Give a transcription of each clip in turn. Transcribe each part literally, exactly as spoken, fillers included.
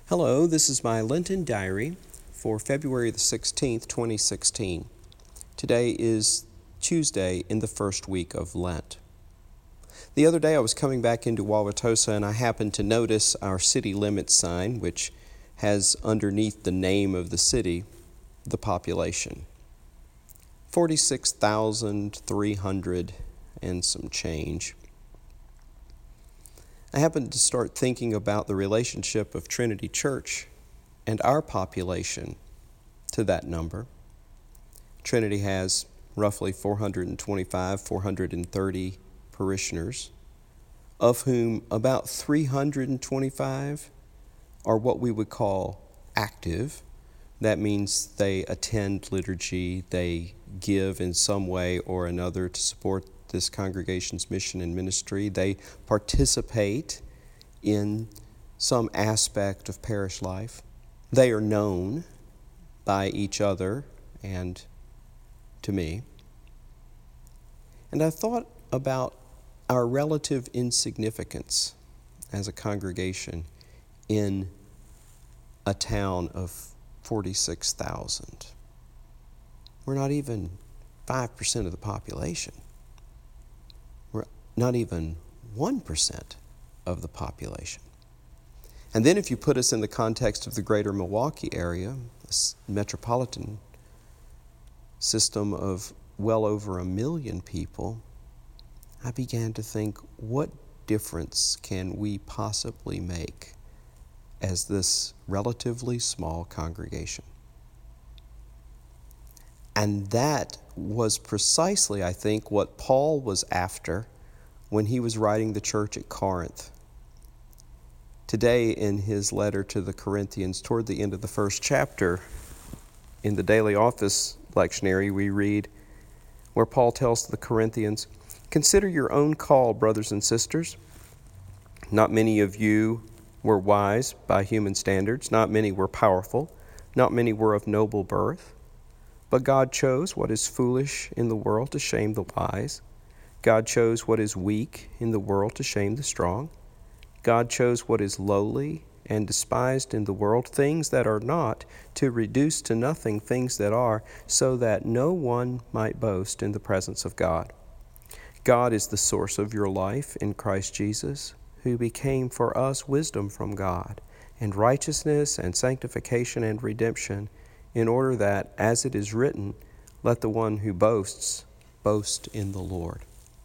Hello, this is my Lenten diary for February the sixteenth, twenty sixteen. Today is Tuesday in the first week of Lent. The other day I was coming back into Wauwatosa and I happened to notice our city limits sign, which has underneath the name of the city the population. forty-six thousand three hundred and some change. I happened to start thinking about the relationship of Trinity Church and our population to that number. Trinity has roughly four hundred twenty-five, four hundred thirty parishioners, of whom about three hundred twenty-five are what we would call active. That means they attend liturgy, they give in some way or another to support this congregation's mission and ministry. They participate in some aspect of parish life. They are known by each other and to me. And I thought about our relative insignificance as a congregation in a town of forty-six thousand. We're not even five percent of the population. We're not even one percent of the population. And then if you put us in the context of the greater Milwaukee area, a metropolitan system of well over a million people, I began to think, what difference can we possibly make as this relatively small congregation? And that was precisely, I think, what Paul was after when he was writing the church at Corinth. Today, in his letter to the Corinthians, toward the end of the first chapter, in the daily office lectionary, we read where Paul tells the Corinthians, "Consider your own call, brothers and sisters. Not many of you were wise by human standards. Not many were powerful. Not many were of noble birth. But God chose what is foolish in the world to shame the wise. God chose what is weak in the world to shame the strong. God chose what is lowly and despised in the world, things that are not, to reduce to nothing things that are, so that no one might boast in the presence of God. God is the source of your life in Christ Jesus, who became for us wisdom from God, and righteousness and sanctification and redemption, in order that, as it is written, let the one who boasts boast in the Lord."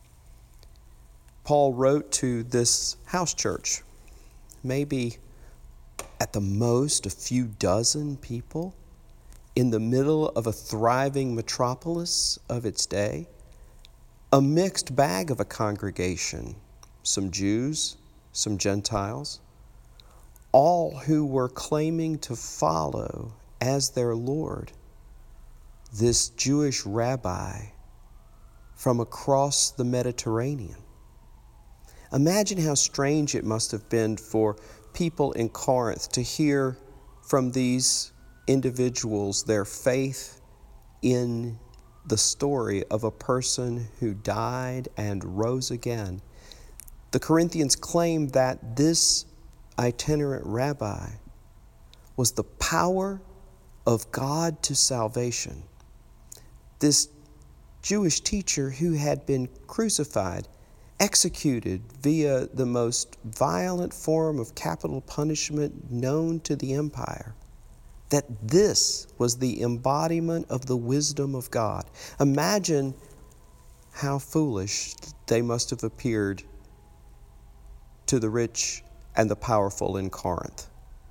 Paul wrote to this house church, maybe at the most a few dozen people, in the middle of a thriving metropolis of its day, a mixed bag of a congregation, some Jews, some Gentiles, all who were claiming to follow as their Lord this Jewish rabbi from across the Mediterranean. Imagine how strange it must have been for people in Corinth to hear from these individuals their faith in the story of a person who died and rose again. The Corinthians claimed that this itinerant rabbi was the power of God to salvation. This Jewish teacher who had been crucified, executed via the most violent form of capital punishment known to the empire, that this was the embodiment of the wisdom of God. Imagine how foolish they must have appeared to the rich and the powerful in Corinth.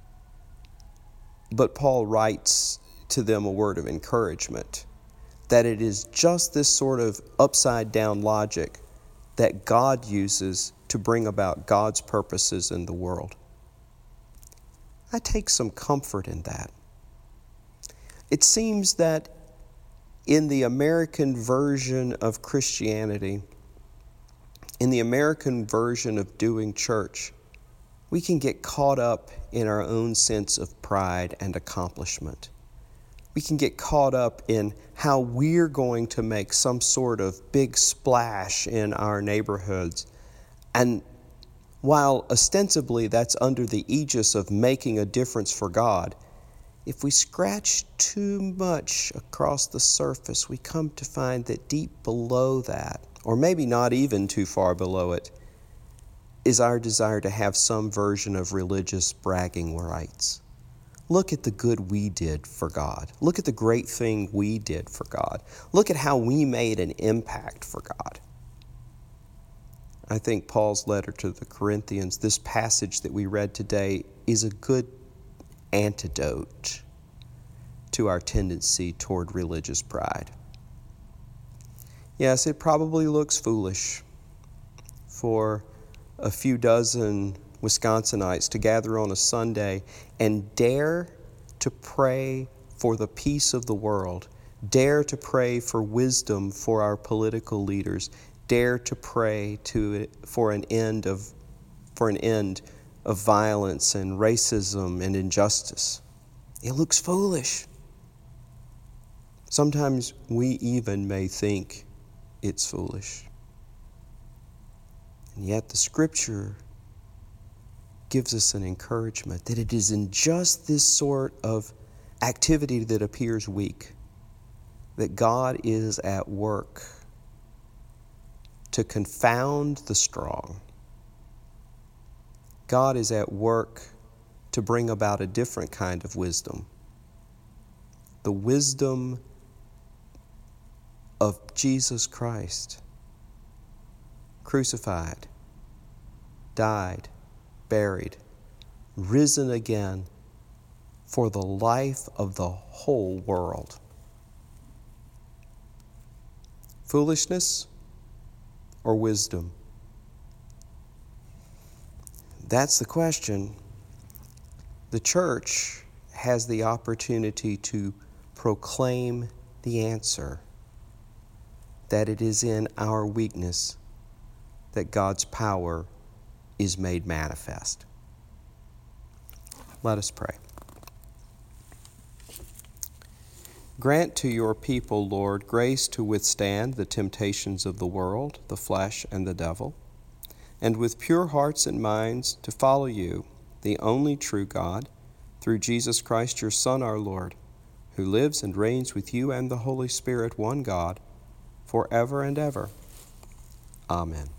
But Paul writes to them a word of encouragement, that it is just this sort of upside-down logic that God uses to bring about God's purposes in the world. I take some comfort in that. It seems that in the American version of Christianity, in the American version of doing church, we can get caught up in our own sense of pride and accomplishment. We can get caught up in how we're going to make some sort of big splash in our neighborhoods. And while ostensibly that's under the aegis of making a difference for God, if we scratch too much across the surface, we come to find that deep below that, or maybe not even too far below it, is our desire to have some version of religious bragging rights. Look at the good we did for God. Look at the great thing we did for God. Look at how we made an impact for God. I think Paul's letter to the Corinthians, this passage that we read today, is a good antidote to our tendency toward religious pride. Yes, it probably looks foolish for a few dozen Wisconsinites to gather on a Sunday and dare to pray for the peace of the world, dare to pray for wisdom for our political leaders, dare to pray to for an end of for an end of violence and racism and injustice. It looks foolish. Sometimes we even may think it's foolish. And yet the Scripture gives us an encouragement that it is in just this sort of activity that appears weak that God is at work to confound the strong. God is at work to bring about a different kind of wisdom. The wisdom of Jesus Christ, crucified, died, buried, risen again for the life of the whole world. Foolishness or wisdom? That's the question. The church has the opportunity to proclaim the answer, that it is in our weakness that God's power is made manifest. Let us pray. Grant to your people, Lord, grace to withstand the temptations of the world, the flesh, and the devil, and with pure hearts and minds to follow you, the only true God, through Jesus Christ, your Son, our Lord, who lives and reigns with you and the Holy Spirit, one God, forever and ever. Amen.